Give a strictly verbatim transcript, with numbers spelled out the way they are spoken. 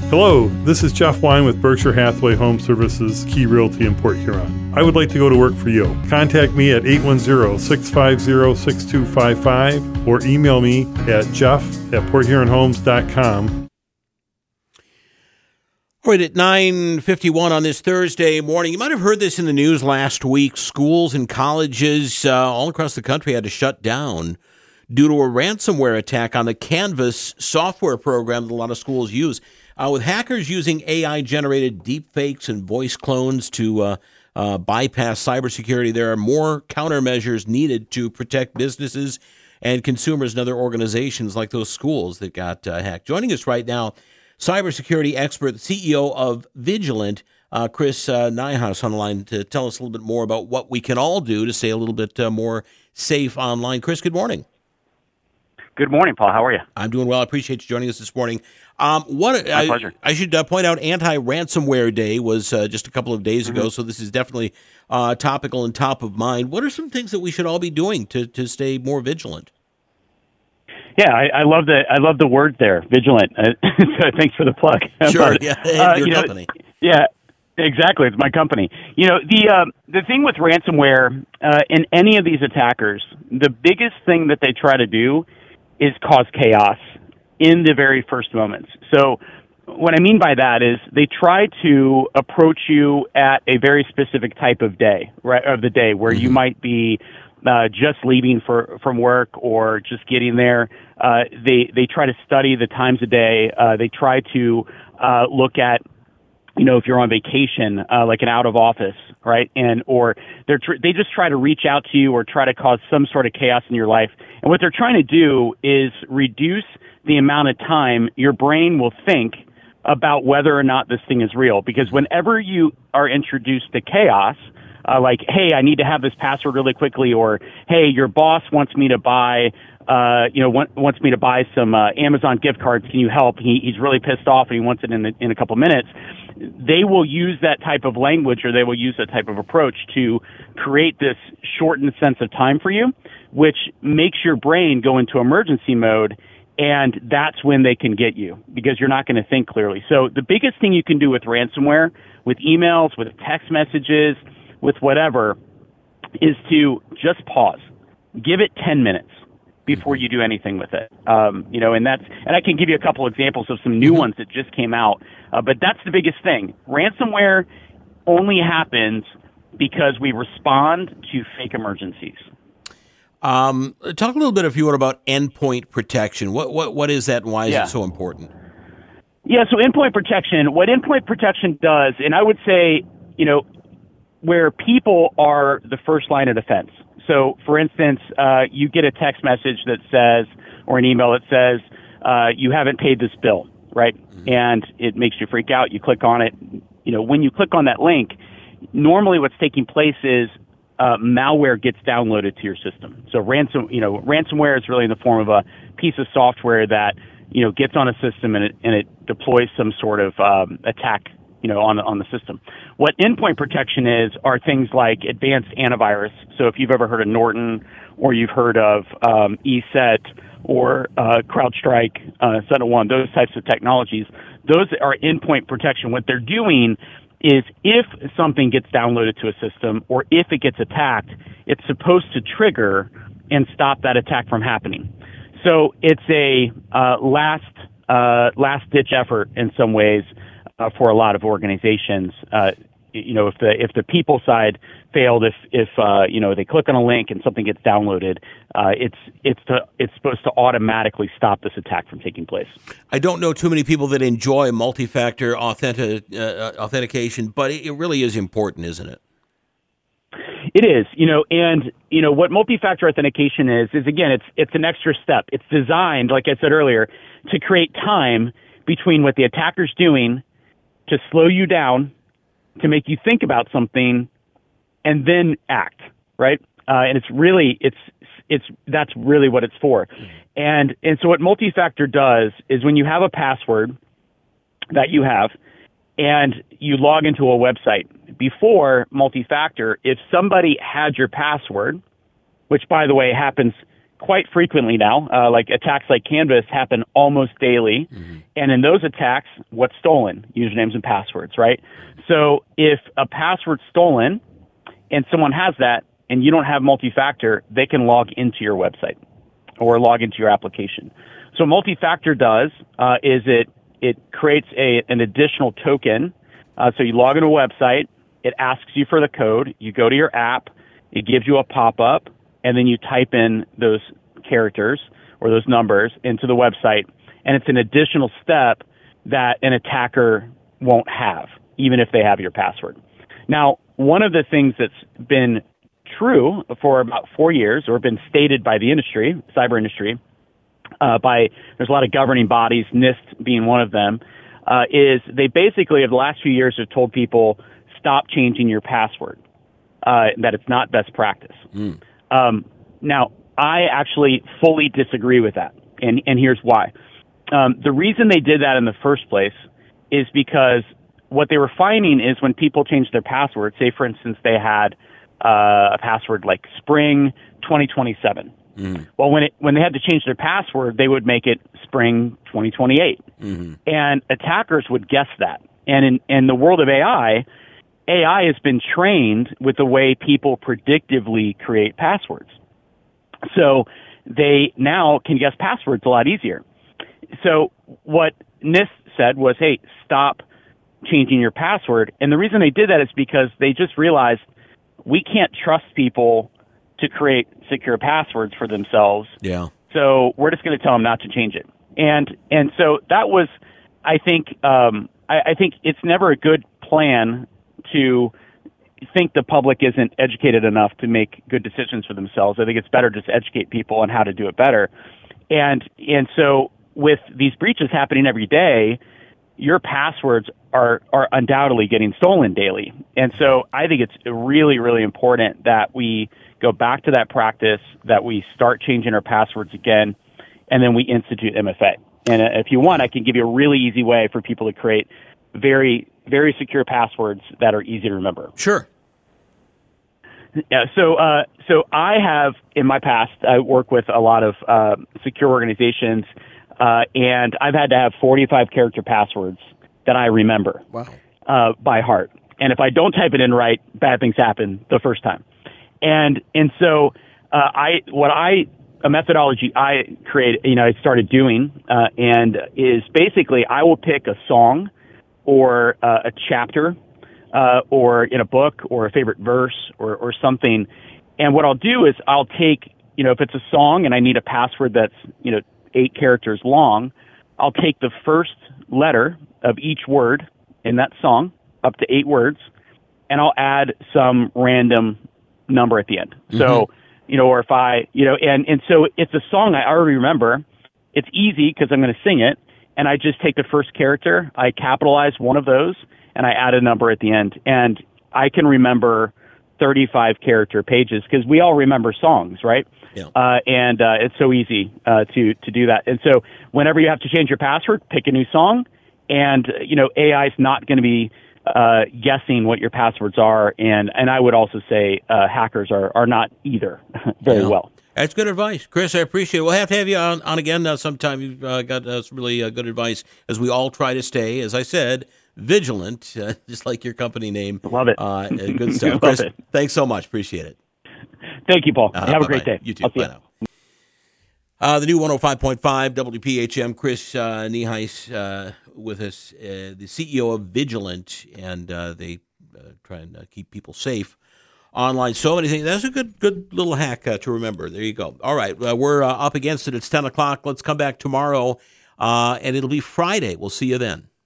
Hello, this is Jeff Wine with Berkshire Hathaway Home Services Key Realty in Port Huron. I would like to go to work for you. Contact me at eight one zero, six five zero, six two five five or email me at jeff at port huron homes dot com. All right, at nine fifty-one on this Thursday morning, you might have heard this in the news last week. Schools and colleges uh, all across the country had to shut down due to a ransomware attack on the Canvas software program that a lot of schools use. Uh, with hackers using A I-generated deepfakes and voice clones to uh, uh, bypass cybersecurity, there are more countermeasures needed to protect businesses and consumers and other organizations like those schools that got uh, hacked. Joining us right now, cybersecurity expert, C E O of Vigilant, uh, Chris uh, Nijhuis on the line to tell us a little bit more about what we can all do to stay a little bit uh, more safe online. Chris, good morning. Good morning, Paul. How are you? I'm doing well. I appreciate you joining us this morning. Um, what My I, pleasure. I should uh, point out, Anti-Ransomware Day was uh, just a couple of days mm-hmm. ago, so this is definitely uh, topical and top of mind. What are some things that we should all be doing to, to stay more vigilant? Yeah, I, I love the I love the word there, vigilant. Uh, so thanks for the plug. Sure, but, yeah, uh, your you company. Know, yeah, exactly. It's my company. You know, the uh, the thing with ransomware uh, and any of these attackers, the biggest thing that they try to do is cause chaos in the very first moments. So what I mean by that is they try to approach you at a very specific type of day, right, of the day where mm-hmm. you might be uh, just leaving for from work or just getting there. Uh, they they try to study the times of day. Uh, they try to uh, look at, you know, if you're on vacation, uh, like an out of office, right? And, or they're, tr- they just try to reach out to you or try to cause some sort of chaos in your life. And what they're trying to do is reduce the amount of time your brain will think about whether or not this thing is real. Because whenever you are introduced to chaos, uh, like, hey, I need to have this password really quickly, or, hey, your boss wants me to buy, uh, you know, want, wants me to buy some, uh, Amazon gift cards. Can you help? He, he's really pissed off and he wants it in a, in a couple minutes. They will use that type of language, or they will use that type of approach to create this shortened sense of time for you, which makes your brain go into emergency mode. And that's when they can get you, because you're not going to think clearly. So the biggest thing you can do with ransomware, with emails, with text messages, with whatever, is to just pause. Give it ten minutes before you do anything with it. Um, you know, and that's, and I can give you a couple examples of some new ones that just came out. Uh, but that's the biggest thing. Ransomware only happens because we respond to fake emergencies. Um, talk a little bit, if you would, about endpoint protection. What what what is that, and why is yeah. it so important? Yeah, so endpoint protection, what endpoint protection does, and I would say, you know, where people are the first line of defense. So, for instance, uh, you get a text message that says, or an email that says, uh, you haven't paid this bill, right? Mm-hmm. And it makes you freak out. You click on it. You know, when you click on that link, normally what's taking place is uh, malware gets downloaded to your system. So ransom, you know, ransomware is really in the form of a piece of software that, you know, gets on a system and it, and it deploys some sort of um, attack, you know, on the, on the system. What endpoint protection is are things like advanced antivirus. So if you've ever heard of Norton, or you've heard of um, E S E T or uh, CrowdStrike, uh, SentinelOne, those types of technologies, those are endpoint protection. What they're doing is if something gets downloaded to a system or if it gets attacked, it's supposed to trigger and stop that attack from happening. So it's a uh, last uh, last ditch effort in some ways uh, for a lot of organizations. Uh, you know, if the if the people side failed, if if uh, you know they click on a link and something gets downloaded, uh, it's it's to, it's supposed to automatically stop this attack from taking place. I don't know too many people that enjoy multi-factor authentic, uh, authentication, but it really is important, isn't it? It is, you know, and you know what multi-factor authentication is is again, it's it's an extra step. It's designed, like I said earlier, to create time between what the attacker's doing to slow you down, to make you think about something, and then act, right? Uh, and it's really, it's, it's, that's really what it's for. And, and so what multi-factor does is when you have a password that you have and you log into a website, before multi-factor, if somebody had your password, which by the way happens quite frequently now. Uh, like attacks like Canvas happen almost daily. Mm-hmm. And in those attacks, what's stolen? Usernames and passwords, right? So if a password's stolen and someone has that and you don't have multi-factor, they can log into your website or log into your application. So multi-factor does uh, is it it creates a an additional token. Uh, so you log into a website, it asks you for the code, you go to your app, it gives you a pop-up, and then you type in those characters or those numbers into the website, and it's an additional step that an attacker won't have, even if they have your password. Now, one of the things that's been true for about four years, or been stated by the industry, cyber industry, uh, by there's a lot of governing bodies, NIST being one of them, uh, is they basically, over the last few years, have told people, stop changing your password, uh, that it's not best practice. Mm. Um, now, I actually fully disagree with that, and, and here's why. Um, the reason they did that in the first place is because what they were finding is when people changed their password, say, for instance, they had uh, a password like Spring twenty twenty-seven. Mm-hmm. Well, when it when they had to change their password, they would make it Spring twenty twenty-eight. Mm-hmm. And attackers would guess that. And in, in the world of A I, A I has been trained with the way people predictively create passwords. So they now can guess passwords a lot easier. So what NIST said was, hey, stop changing your password. And the reason they did that is because they just realized we can't trust people to create secure passwords for themselves. Yeah. So we're just going to tell them not to change it. And and so that was, I think, um, I, I think it's never a good plan to think the public isn't educated enough to make good decisions for themselves. I think it's better just educate people on how to do it better. And and so with these breaches happening every day, your passwords are, are undoubtedly getting stolen daily. And so I think it's really, really important that we go back to that practice, that we start changing our passwords again, and then we institute M F A. And if you want, I can give you a really easy way for people to create very, very secure passwords that are easy to remember. Sure. Yeah, so uh, so I have, in my past, I work with a lot of uh, secure organizations, uh, and I've had to have forty-five character passwords that I remember wow. uh, by heart. And if I don't type it in right, bad things happen the first time. And and so uh, I what I a methodology I created, you know, I started doing, uh, and is basically I will pick a song or uh, a chapter. Uh, or in a book or a favorite verse or, or something. And what I'll do is I'll take, you know, if it's a song and I need a password that's, you know, eight characters long, I'll take the first letter of each word in that song, up to eight words, and I'll add some random number at the end. Mm-hmm. So, you know, or if I, you know, and, and so it's a song I already remember. It's easy because I'm going to sing it. And I just take the first character, I capitalize one of those, and I add a number at the end. And I can remember thirty-five character pages because we all remember songs, right? Yeah. Uh, and uh, it's so easy uh, to to do that. And so whenever you have to change your password, pick a new song. And, you know, A I is not going to be uh, guessing what your passwords are. And, and I would also say uh, hackers are, are not either very yeah. well. That's good advice. Chris, I appreciate it. We'll have to have you on, on again uh, sometime. You've uh, got uh, some really uh, good advice as we all try to stay, as I said, vigilant, uh, just like your company name. Love it. Uh, good stuff. Chris, it. Thanks so much. Appreciate it. Thank you, Paul. Uh, have bye-bye. a great day. You too. I'll see Bye you. now. Uh, the new one oh five point five W P H M, Chris uh, Nieheis uh, with us, uh, the C E O of Vigilant, and uh, they uh, try and uh, keep people safe online. So many things. That's a good good little hack uh, to remember. There you go. All right, uh, we're uh, up against it. It's ten o'clock. Let's come back tomorrow, uh, and it'll be Friday. We'll see you then.